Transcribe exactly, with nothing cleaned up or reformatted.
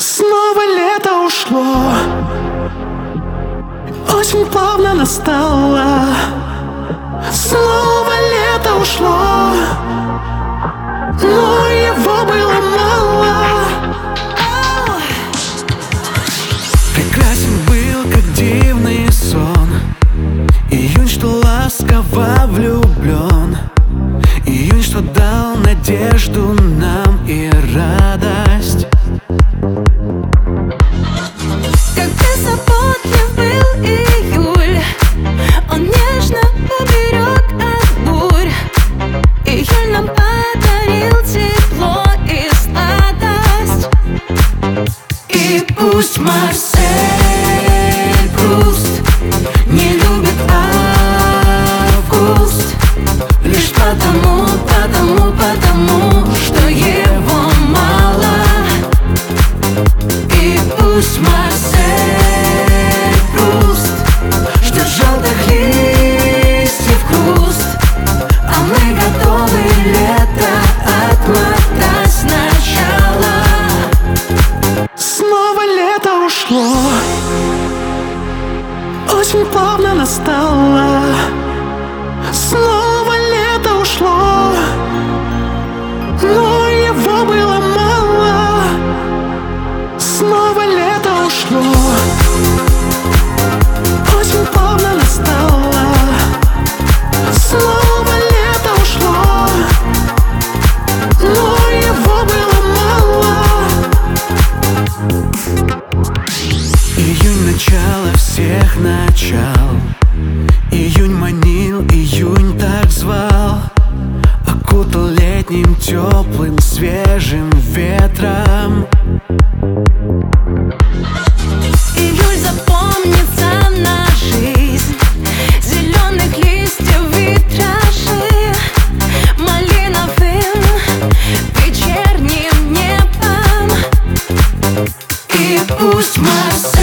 Снова лето ушло, очень плавно настало. Снова лето ушло, но его было мало. Прекрасен был, как дивный сон, июнь, что ласково влюблен, июнь, что дал надежду нам и радость. Как беззаботный был июль, он нежно уберег от бурь. Июль нам подарил тепло и сладость. И пусть Марсель Пруст не любит август, лишь потому, потому, потому, что его мало. И пусть Марсель Пруст ждет желтых листьев хруст, а мы готовы лето отмотать сначала. Снова лето ушло, очень плавно настало. Снова лето ушло, но его было мало. Снова лето ушло, очень плавно настало. Снова лето ушло, но его было мало. Июнь — начало всех начал, июнь манил, июнь так звал, окутал летним теплым свежим ветром. Июль запомнится на жизнь, зеленых листьев витражи, малиновым вечерним небом. И пусть Марсель